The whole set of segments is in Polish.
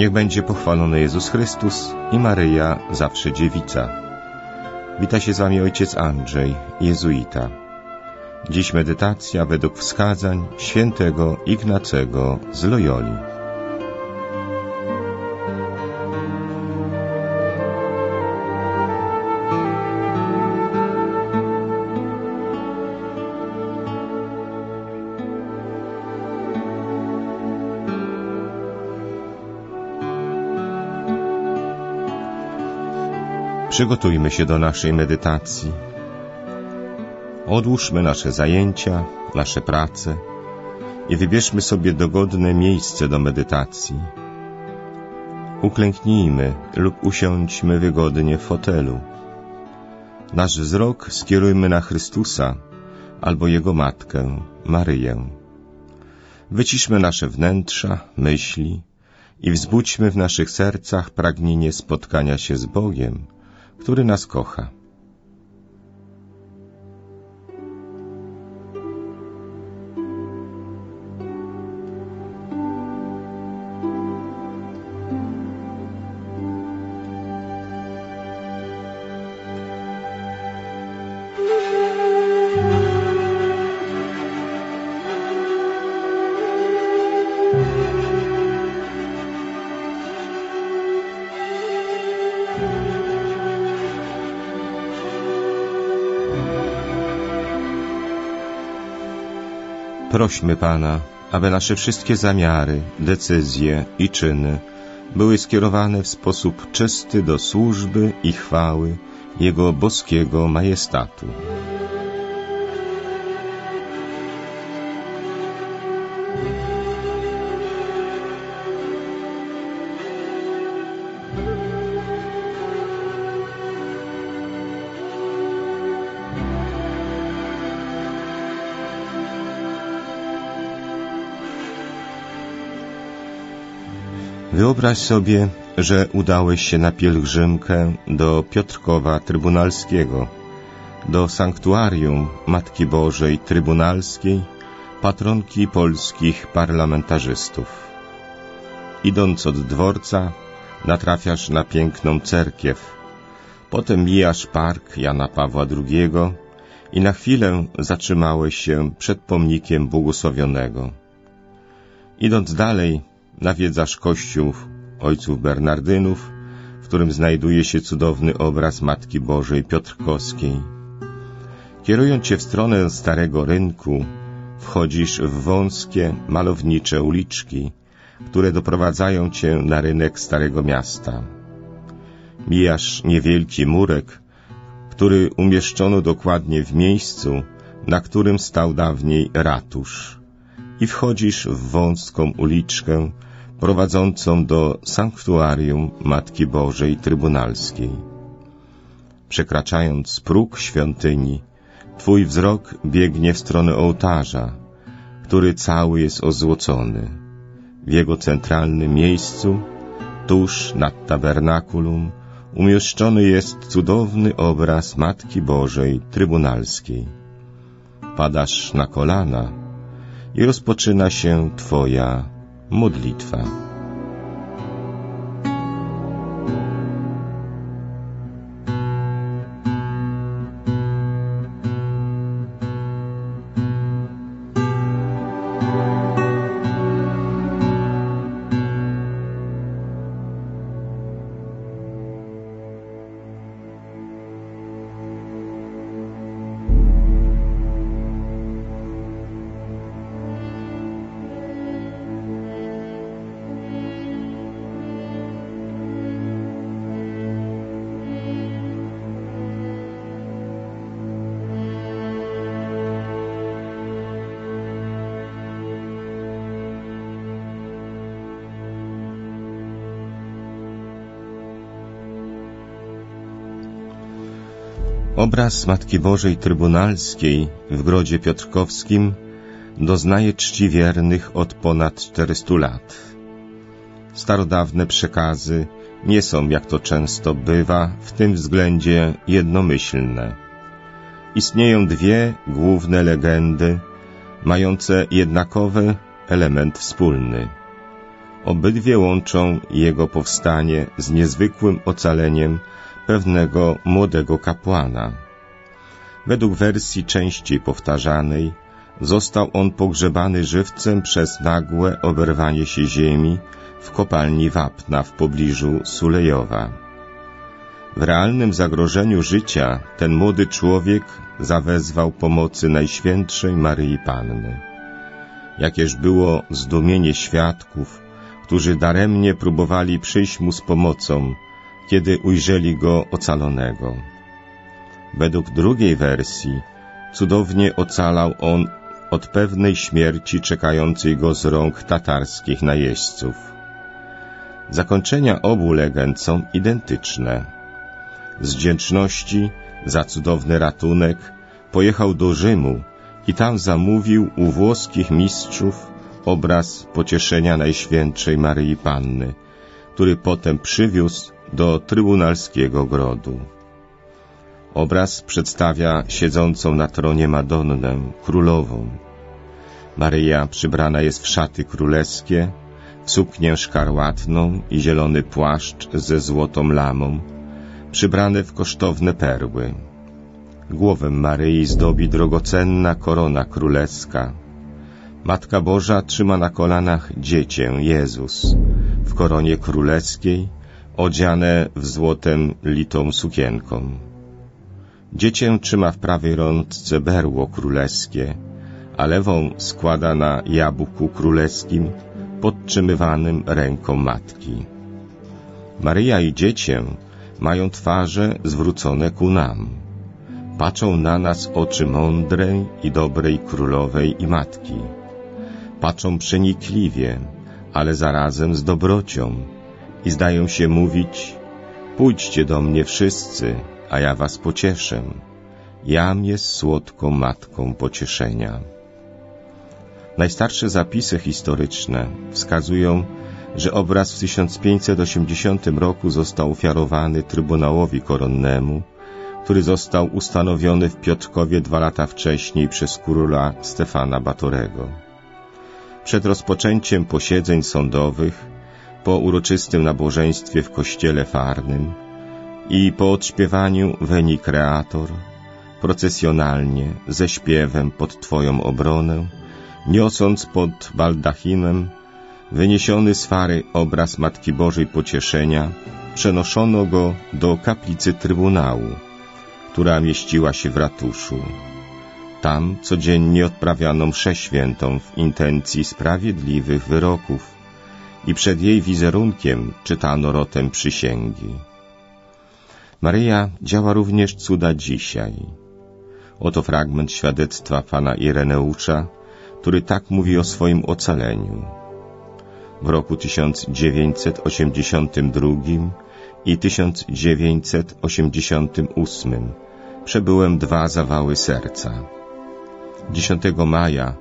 Niech będzie pochwalony Jezus Chrystus i Maryja, zawsze dziewica. Wita się z wami ojciec Andrzej, jezuita. Dziś medytacja według wskazań świętego Ignacego z Loyoli. Przygotujmy się do naszej medytacji. Odłóżmy nasze zajęcia, nasze prace i wybierzmy sobie dogodne miejsce do medytacji. Uklęknijmy lub usiądźmy wygodnie w fotelu. Nasz wzrok skierujmy na Chrystusa albo Jego Matkę, Maryję. Wyciszmy nasze wnętrza, myśli i wzbudźmy w naszych sercach pragnienie spotkania się z Bogiem, który nas kocha. Prośmy Pana, aby nasze wszystkie zamiary, decyzje i czyny były skierowane w sposób czysty do służby i chwały Jego boskiego majestatu. Wyobraź sobie, że udałeś się na pielgrzymkę do Piotrkowa Trybunalskiego, do sanktuarium Matki Bożej Trybunalskiej, patronki polskich parlamentarzystów. Idąc od dworca, natrafiasz na piękną cerkiew, potem mijasz park Jana Pawła II i na chwilę zatrzymałeś się przed pomnikiem błogosławionego. Idąc dalej, nawiedzasz kościół ojców Bernardynów, w którym znajduje się cudowny obraz Matki Bożej Piotrkowskiej. Kierując się w stronę Starego Rynku, wchodzisz w wąskie, malownicze uliczki, które doprowadzają cię na rynek Starego Miasta. Mijasz niewielki murek, który umieszczono dokładnie w miejscu, na którym stał dawniej ratusz, i wchodzisz w wąską uliczkę prowadzącą do sanktuarium Matki Bożej Trybunalskiej. Przekraczając próg świątyni, twój wzrok biegnie w stronę ołtarza, który cały jest ozłocony. W jego centralnym miejscu, tuż nad tabernakulum, umieszczony jest cudowny obraz Matki Bożej Trybunalskiej. Padasz na kolana i rozpoczyna się twoja modlitwa. Obraz Matki Bożej Trybunalskiej w Grodzie Piotrkowskim doznaje czci wiernych od ponad 400 lat. Starodawne przekazy nie są, jak to często bywa, w tym względzie jednomyślne. Istnieją dwie główne legendy, mające jednakowy element wspólny. Obydwie łączą jego powstanie z niezwykłym ocaleniem pewnego młodego kapłana. Według wersji częściej powtarzanej, został on pogrzebany żywcem przez nagłe oberwanie się ziemi w kopalni wapna w pobliżu Sulejowa. W realnym zagrożeniu życia ten młody człowiek zawezwał pomocy Najświętszej Maryi Panny. Jakież było zdumienie świadków, którzy daremnie próbowali przyjść mu z pomocą, kiedy ujrzeli go ocalonego. Według drugiej wersji cudownie ocalał on od pewnej śmierci czekającej go z rąk tatarskich najeźdźców. Zakończenia obu legend są identyczne. Z wdzięczności za cudowny ratunek pojechał do Rzymu i tam zamówił u włoskich mistrzów obraz pocieszenia Najświętszej Maryi Panny, który potem przywiózł do trybunalskiego grodu. Obraz przedstawia siedzącą na tronie Madonnę, królową. Maryja przybrana jest w szaty królewskie, w suknię szkarłatną i zielony płaszcz ze złotą lamą, przybrane w kosztowne perły. Głowę Maryi zdobi drogocenna korona królewska. Matka Boża trzyma na kolanach dziecię, Jezus, w koronie królewskiej, odziane w złotem litą sukienką. Dziecię trzyma w prawej rączce berło królewskie, a lewą składa na jabłku królewskim, podtrzymywanym ręką matki. Maryja i dziecię mają twarze zwrócone ku nam. Patrzą na nas oczy mądrej i dobrej królowej i matki. Patrzą przenikliwie, ale zarazem z dobrocią i zdają się mówić: pójdźcie do mnie wszyscy, a ja was pocieszę. Jam jest słodką matką pocieszenia. Najstarsze zapisy historyczne wskazują, że obraz w 1580 roku został ofiarowany Trybunałowi Koronnemu, który został ustanowiony w Piotrkowie 2 lata wcześniej przez króla Stefana Batorego. Przed rozpoczęciem posiedzeń sądowych, po uroczystym nabożeństwie w kościele farnym i po odśpiewaniu Veni Creator, procesjonalnie, ze śpiewem pod Twoją obronę, niosąc pod baldachimem wyniesiony z fary obraz Matki Bożej Pocieszenia, przenoszono go do kaplicy Trybunału, która mieściła się w ratuszu. Tam codziennie odprawiano mszę świętą w intencji sprawiedliwych wyroków i przed jej wizerunkiem czytano rotem przysięgi. Maryja działa również cuda dzisiaj. Oto fragment świadectwa pana Ireneusza, który tak mówi o swoim ocaleniu. W roku 1982 i 1988 przebyłem 2 zawały serca. 10 maja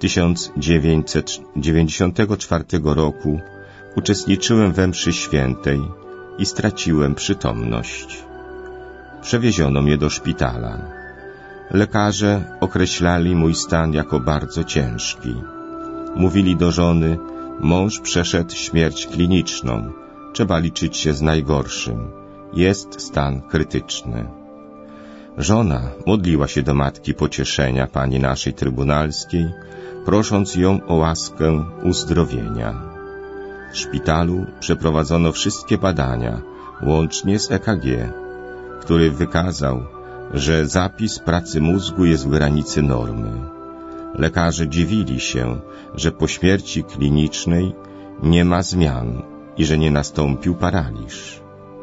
1994 roku uczestniczyłem we mszy świętej i straciłem przytomność. Przewieziono mnie do szpitala. Lekarze określali mój stan jako bardzo ciężki. Mówili do żony: mąż przeszedł śmierć kliniczną, trzeba liczyć się z najgorszym, jest stan krytyczny. Żona modliła się do Matki Pocieszenia, Pani naszej Trybunalskiej, prosząc ją o łaskę uzdrowienia. W szpitalu przeprowadzono wszystkie badania, łącznie z EKG, który wykazał, że zapis pracy mózgu jest w granicy normy. Lekarze dziwili się, że po śmierci klinicznej nie ma zmian i że nie nastąpił paraliż.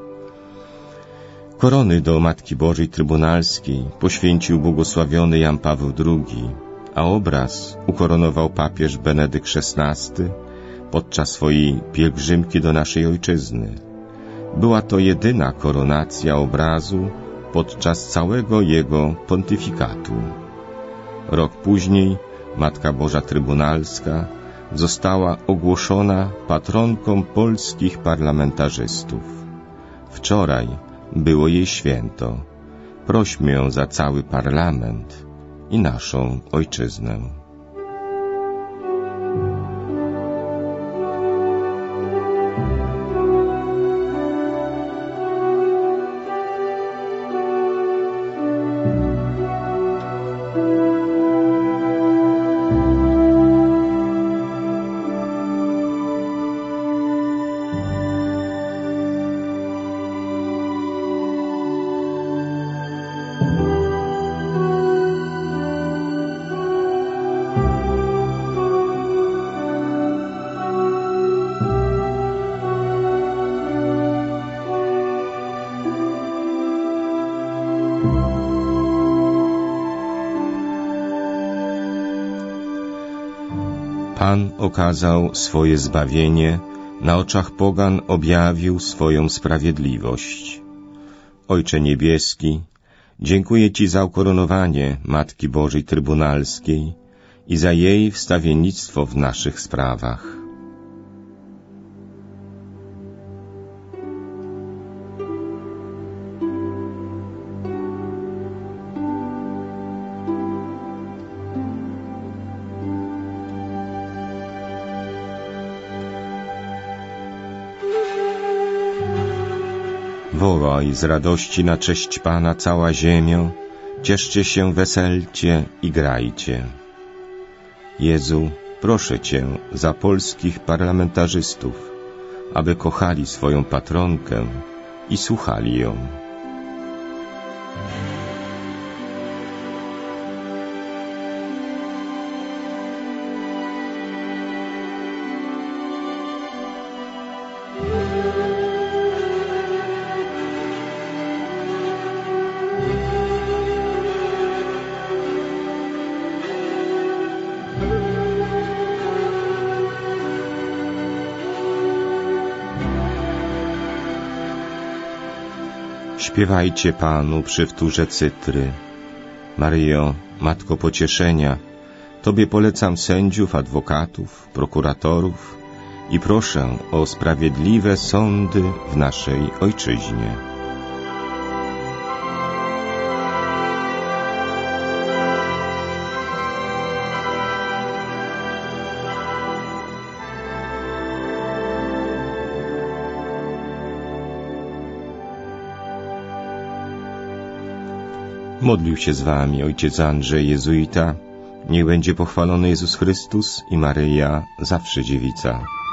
Korony do Matki Bożej Trybunalskiej poświęcił błogosławiony Jan Paweł II, a obraz ukoronował papież Benedykt XVI podczas swojej pielgrzymki do naszej ojczyzny. Była to jedyna koronacja obrazu podczas całego jego pontyfikatu. Rok później Matka Boża Trybunalska została ogłoszona patronką polskich parlamentarzystów. Wczoraj było jej święto. Prośmy ją za cały parlament i naszą ojczyznę. Pan okazał swoje zbawienie, na oczach pogan objawił swoją sprawiedliwość. Ojcze Niebieski, dziękuję Ci za ukoronowanie Matki Bożej Trybunalskiej i za jej wstawiennictwo w naszych sprawach. Wołaj z radości na cześć Pana cała ziemią, cieszcie się, weselcie i grajcie. Jezu, proszę Cię za polskich parlamentarzystów, aby kochali swoją patronkę i słuchali ją. Śpiewajcie Panu przy wtórze cytry. Maryjo, Matko Pocieszenia, Tobie polecam sędziów, adwokatów, prokuratorów i proszę o sprawiedliwe sądy w naszej Ojczyźnie. Modlił się z wami ojciec Andrzej, jezuita. Niech będzie pochwalony Jezus Chrystus i Maryja, zawsze dziewica.